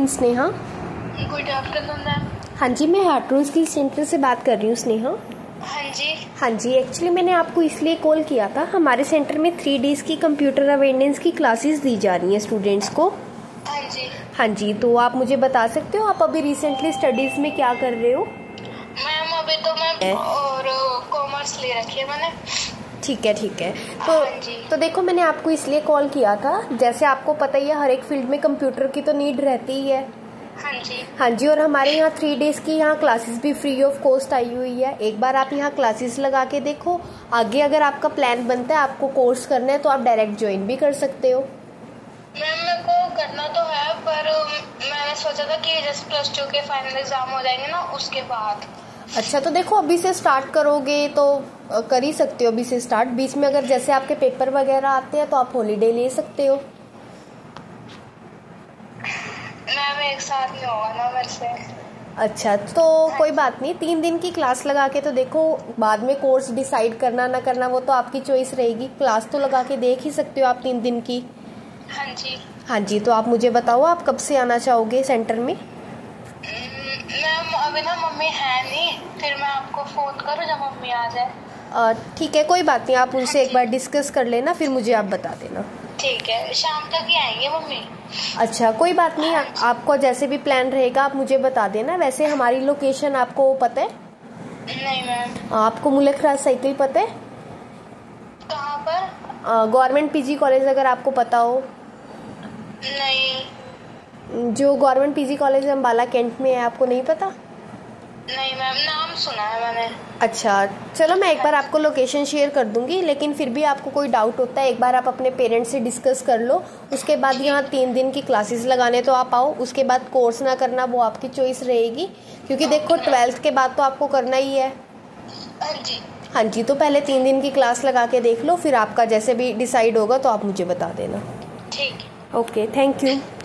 Afternoon Sneha. Good afternoon ma'am. हाँ जी, मैं हार्टून स्किल सेंटर से बात कर रही हूँ स्नेहा। हाँ जी, एक्चुअली मैंने आपको इसलिए कॉल किया था, हमारे सेंटर में 3 डेज़ की कंप्यूटर अवेयरनेस की क्लासेस दी जा रही हैं स्टूडेंट्स को। हाँ जी, तो आप मुझे बता सकते हो आप अभी रिसेंटली स्टडीज़ में क्या कर रहे हो? मैम अभी तो मैं और कॉमर्स ले रखी है मैंने। ठीक है। हाँ जी। तो देखो, मैंने आपको इसलिए कॉल किया था, जैसे आपको पता ही है हर एक फील्ड में कंप्यूटर की तो नीड रहती ही है। हाँ जी, और हमारे यहाँ 3 डेज़ की यहाँ क्लासेस भी फ्री ऑफ कॉस्ट आई हुई है। एक बार आप यहाँ क्लासेस लगा के देखो, आगे अगर आपका प्लान बनता है आपको कोर्स करना है तो आप डायरेक्ट ज्वाइन भी कर सकते हो। मैम मेरे को करना तो है, पर मैंने सोचा था कि जैसे +2 के फाइनल एग्जाम हो जाएंगे ना उसके बाद। अच्छा, तो देखो अभी से स्टार्ट करोगे तो कर ही सकते हो अभी से स्टार्ट। बीच में अगर जैसे आपके पेपर वगैरह आते हैं तो आप हॉलीडे ले सकते हो। मैम एक साथ में होगा ना मेरे से। अच्छा, तो कोई बात नहीं, 3 दिन की क्लास लगा के तो देखो, बाद में कोर्स डिसाइड करना ना करना वो तो आपकी चॉइस रहेगी। क्लास तो लगा के देख ही सकते हो आप 3 दिन की। हाँ जी, तो आप मुझे बताओ आप कब से आना चाहोगे सेंटर में? मैम अभी ना मम्मी है नहीं, फिर मैं आपको फोन करूँ जब मम्मी आ जाए। ठीक है, कोई बात नहीं, आप उनसे एक बार डिस्कस कर लेना, फिर मुझे आप बता देना। ठीक है, शाम तक ही आएंगे मम्मी। अच्छा, कोई बात नहीं, आपको जैसे भी प्लान रहेगा आप मुझे बता देना। वैसे हमारी लोकेशन आपको पता है? नहीं मैम। आपको मुल्क साइकिल पता है? कहाँ पर? गवर्नमेंट पीजी कॉलेज, अगर आपको पता हो। नहीं। जो government PG college Ambala cantt में है, आपको नहीं पता? नहीं मैम, नाम सुना है मैंने। अच्छा, चलो मैं एक बार आपको लोकेशन शेयर कर दूंगी, लेकिन फिर भी आपको कोई डाउट होता है एक बार आप अपने पेरेंट्स से डिस्कस कर लो। उसके बाद यहाँ 3 दिन की क्लासेस लगाने तो आप आओ, उसके बाद कोर्स ना करना वो आपकी चॉइस रहेगी, क्योंकि देखो 12th के बाद तो आपको करना ही है। हाँ जी, तो पहले 3 दिन की क्लास लगा के देख लो, फिर आपका जैसे भी डिसाइड होगा तो आप मुझे बता देना। ठीक। Okay, thank you.